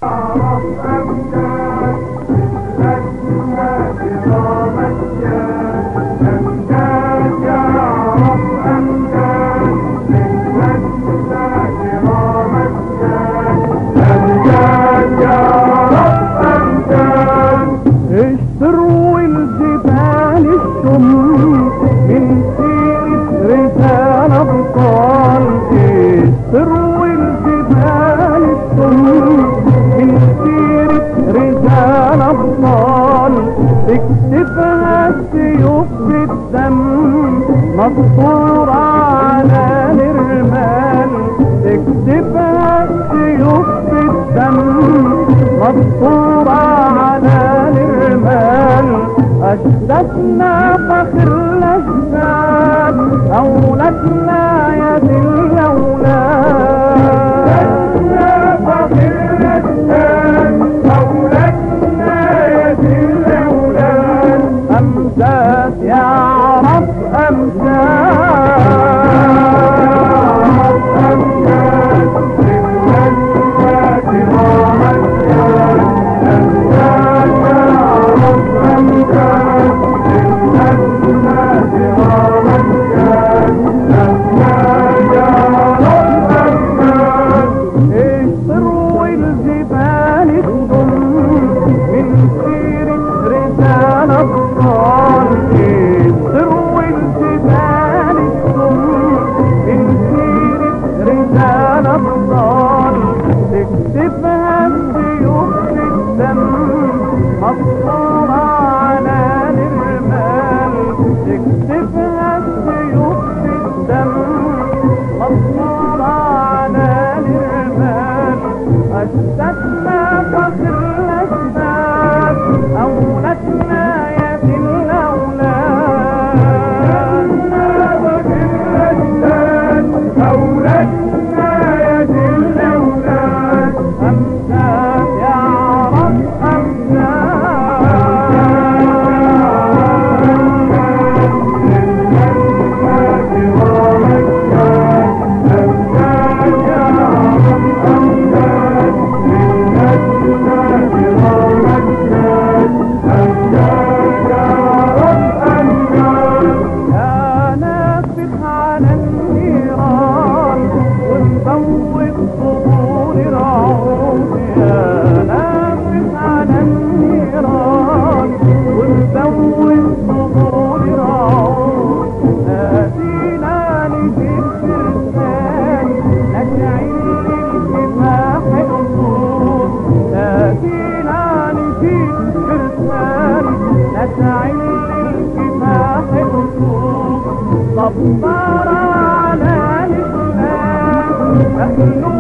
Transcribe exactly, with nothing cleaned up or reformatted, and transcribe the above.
اشتروا الجبال الشم من سيرة رجال أبطال. اشتروا الجبال الشم من سيرة رجال أبطال. اكتبها السيوف بالدم مقطورة على الرمال. اكتبها السيوف بالدم مقطورة على الرمال. أجدادنا فخر الأجداد، أولادنا يد الأولاد. أجدادنا فخر الأجداد، أولادنا يد الأولاد. أمجاد يا رب أمجاد. اكتبها السيوف بالدم مقطورة على الرمال. اكتبها السيوف بالدم مقطورة على الرمال. أجدادنا فخر الأجداد، أولادنا يد الأولاد. أجدادنا فخر الأجداد، أولادنا يد الأولاد. أمجاد يا رب أمجاد. يا نافخ على النيران ونبوق صدور العود. يا نافخ على النيران ونبوق صدور العود. نادينا نجيب فرسان نشعل للكفاح الأسود. نادينا نجيب فرسان نشعل للكفاح الأسود. صبارة على الإسلام